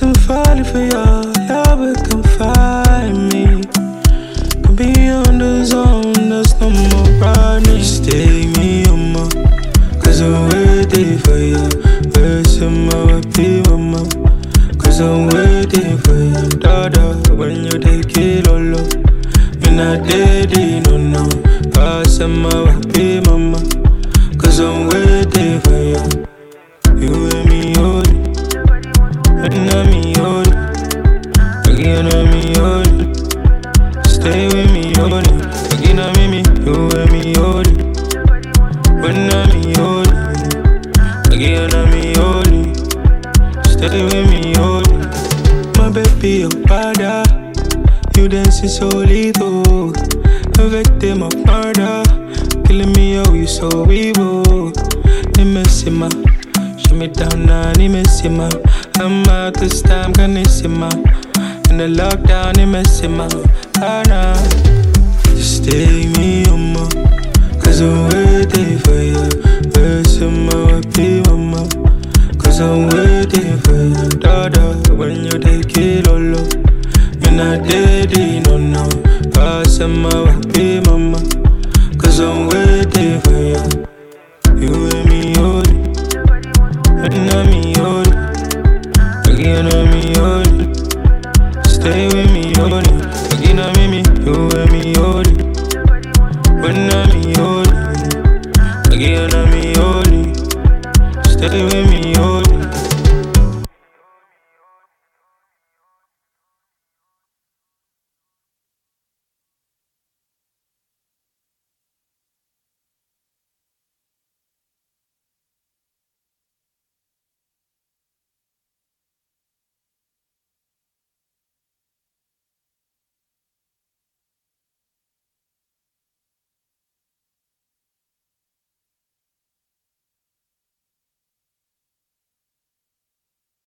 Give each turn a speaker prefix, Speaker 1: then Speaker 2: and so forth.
Speaker 1: I'm falling for your love, but come find me. Can be on the zone, there's no more running. Stay me on my, cause I'm waiting for you. Where's my baby mama? Cause I'm waiting for you. Dada, when you take it all up, you're not dead, no. Pass my baby mama. Cause I'm waiting for you. You and me only, and I'm me only. Again, I'm me only. Stay with me only. Again, I'm me, you and me only. When I'm me only. Again, I'm me only. Stay with me only. My baby, your father. You dancing so lethal. A victim of murder. Killing me, oh, you so evil. Ni messima. Show me down now, ni messima. I'm out this time, canissima. In the lockdown, ni messima. Ah, nah. Stay me on my, cause I'm waiting for you. Where's my baby mama? Cause I'm waiting for you. Dada, when you take it all up, you're not dead, no. Pass my baby mama. Cause I'm waiting for you. You and me only. And I'm me only. Again I'm me only. Stay with me only. Again I'm me, you and me only. When I'm me only. Again I'm me only. Stay with me only.